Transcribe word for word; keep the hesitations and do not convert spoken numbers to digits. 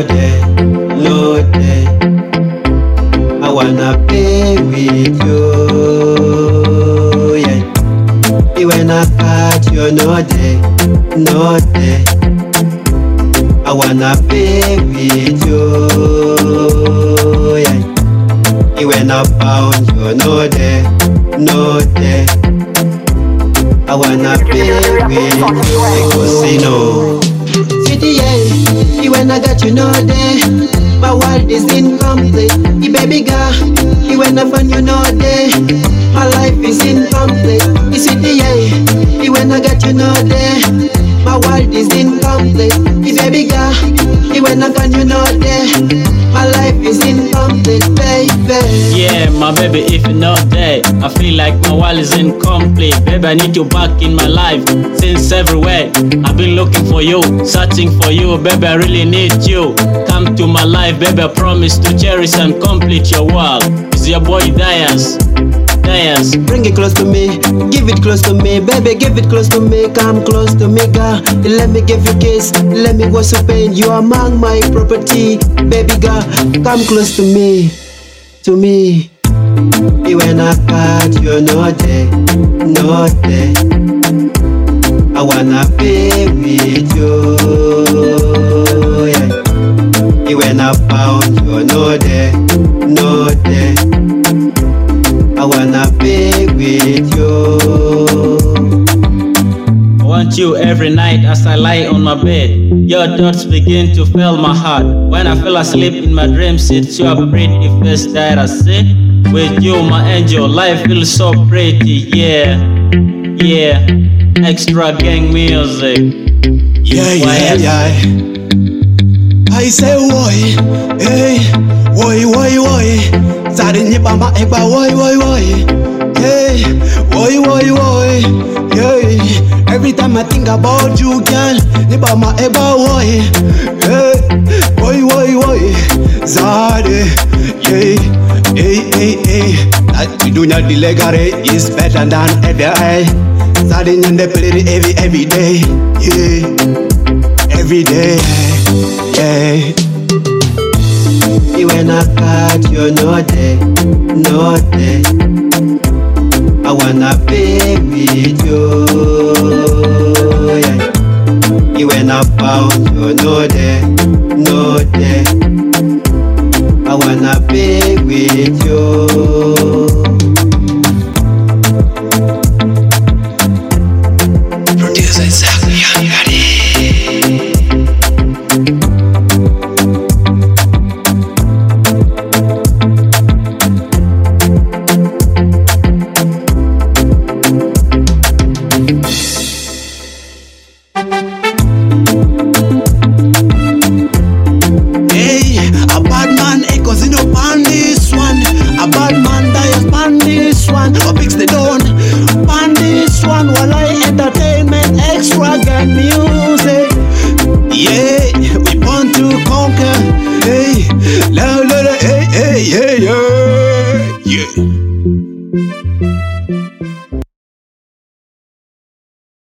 no day, no day. I wanna play with you, yeah. When I catch you, no day, no day. I wanna play with you, yeah. When I found you, no day, no day. I wanna play with you, casino. City, yeah. When I got you, no day. My world is incomplete. The baby girl, when I find you, no day. My life is incomplete. The city, yeah. When I got you, no day. My world is incomplete. The baby girl, when I find you, no day. My life is incomplete, baby. Yeah, my baby, if you're not there, I feel like my world is incomplete. Baby, I need you back in my life. Since everywhere, I've been looking for you, searching for you. Baby, I really need you. Come to my life, baby, I promise to cherish and complete your world. It's your boy, Dias. Dias. Bring it close to me, give it close to me. Baby, give it close to me, come close to me, girl. Let me give you a kiss, let me wash your pain. You are among my property, baby girl. Come close to me, to me. When I catch you, no day, no day. I wanna be with you, yeah. When I found you, no day, no day. I wanna be with you. I want you every night as I lie on my bed. Your thoughts begin to fill my heart. When I fell asleep in my dreams, it's your pretty face that I see. With you, my angel, life feels so pretty, yeah, yeah. Extra gang music. Yeah, yeah, yeah. I say, why, hey, why, why, why? Suddenly, Nipama Eba, why, why, why? Hey, why, why, why? Yeah. Every time I think about you, girl, Nipama Eba, why? Hey, why, why, why? Zade, yeah, hey, hey, hey. That you do not delegate is better than ever, hey. Suddenly, in the play every, every day, yeah, every day, yeah. When I catch you, no day, no day. I wanna be with you, yeah. When I found you, no day, no day. I wanna be with you.